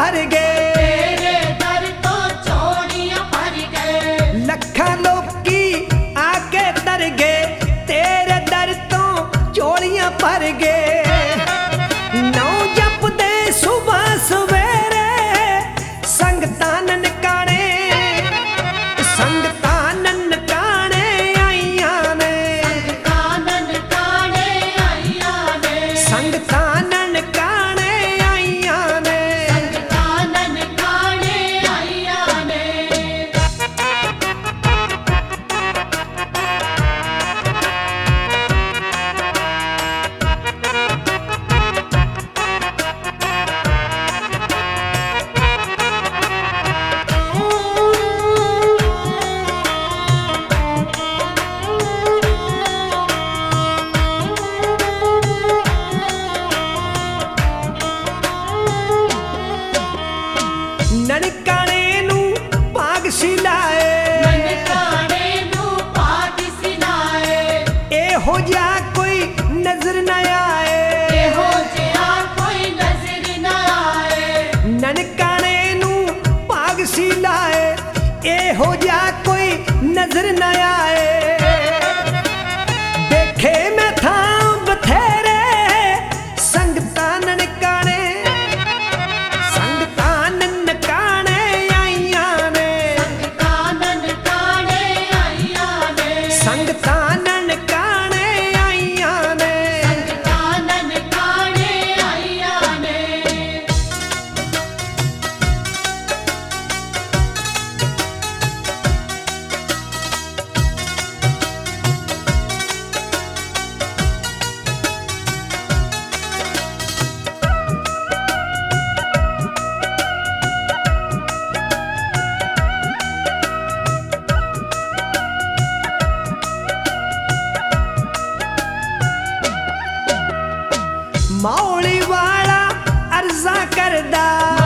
भर गए, तेरे दर तो झोलियां भर गए। लखा लोकी आके तर गए, तेरे दर तो झोलियां भर गए। नौ जपदे सुबह सवेरे संगतां ननकाने, संगतां ननकाने आईयां ने, कानन काने आईया ने, संगतां ननकाने आईयां ने। कानन काने आईया ने। ननकाने नू भाग सिलाए, ननकाने नू भाग सिलाए। एहो जा कोई नजर न आए, एहो जिहा कोई नजर न आए। ननकाने नू भाग सिलाए, एहो जा कोई नजर न आए। देखे मैं था बथेरे संगतां ननकाने, संगतां ननकाने आईयां ने, कानन काने आईया ने, संगतां ननकाने आईयां ने। कानन काने आईया ने। मौली वाला अर्जा करदा,